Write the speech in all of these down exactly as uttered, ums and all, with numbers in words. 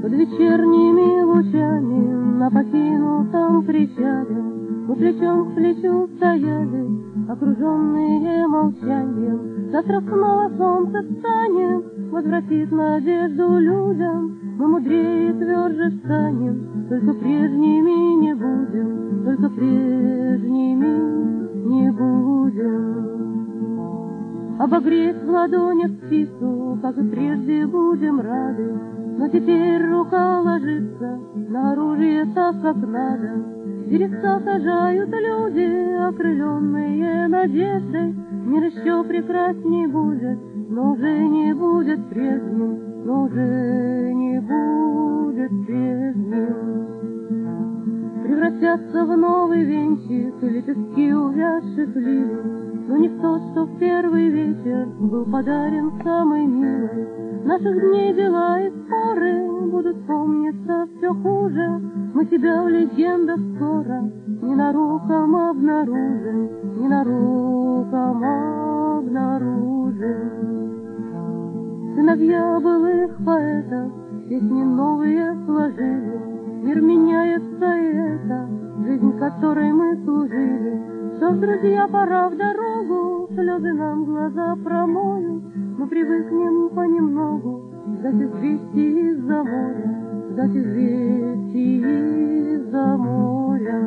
Под вечерними лучами на покинутом причале мы плечом к плечу стояли, окруженные молчанием. Завтра снова солнце встанет, возвратит надежду людям. Мы мудрее и тверже станем, только прежними не будем, только прежними не будем. Обогреть в ладонях птицу, как и прежде, будем рады, но теперь рука ложится на оружие так, как надо. Деревца сажают люди, окрыленные надеждой. Мир еще прекрасней будет, но уже не будет прежним, но уже не будет прежним. Превратятся в новый венчик лепестки увядших лилий, но не в тот, что в первый вечер был подарен самый милый. Наших дней дела и споры будут помниться все хуже. Мы тебя в легендах скоро ненароком обнаружим, ненароком обнаружим. Сыновья былых поэтов песни новые сложили. Мир меняется, и это жизнь, которой мы служили. Что ж, друзья, пора в дорогу, слезы нам глаза промоют. Мы привыкнем понемногу ждать известий из-за моря, ждать известий из-за моря.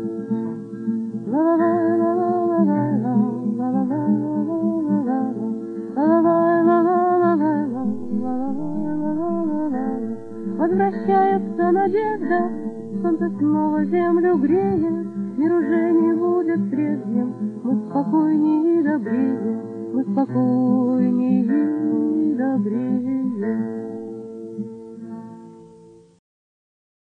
Возвращается надежда, солнце снова землю греет. Мир уже не будет прежним, мы спокойнее и добрее, мы спокойнее